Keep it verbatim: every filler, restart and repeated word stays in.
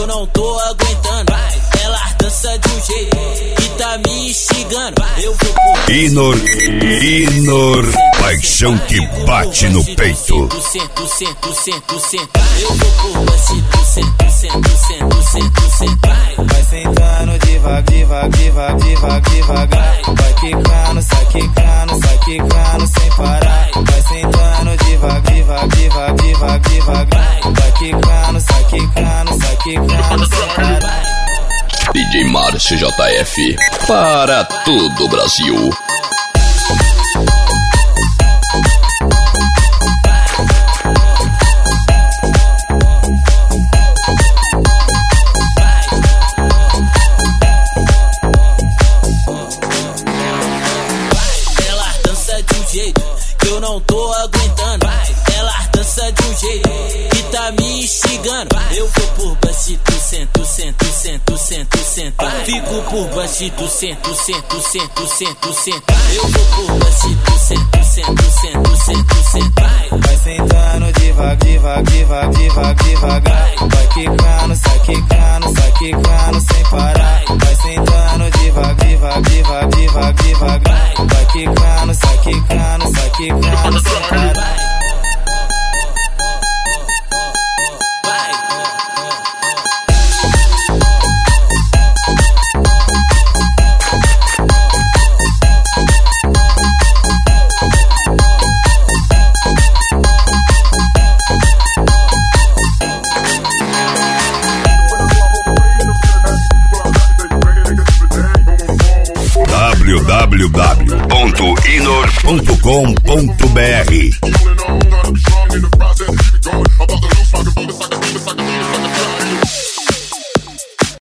eu não tô aguentando. Ela dança de um jeito que tá me instigando. Eu vou por Inor, Inor, paixão que bate no peito. Sento, sento, sento, sento. Eu vou por bastito, sento, sento, sento, sento, sento. Vai sentando devagar, devagar, devagar, devagar, devagar. Vai quicando, sai quicando, sai quicando sem parar. Vai sentando devagar, devagar, devagar, devagar, devagar. Vai quicando, sai quicando, sai quicando sem parar. D J Márcio J F para todo o Brasil. Ela dança de um jeito que eu não tô aguentando. Ela dança de um jeito que tá me instigando. Eu vou por bastito, sento, sento, sento, sento, sento. Fico por bastito, sento, sento, sento, sento, sento. Eu vou por bastito, sento, sento, sento, sento, sento. Vai sentando devagar, devagar, devagar, devagar, devagar. Vai quicando, sai quicando, sai quicando sem parar. Vai sentando devagar, devagar, devagar, devagar, devagar. Vai quicando, sai quicando, sai quicando sem parar. w w w ponto inor ponto com ponto b r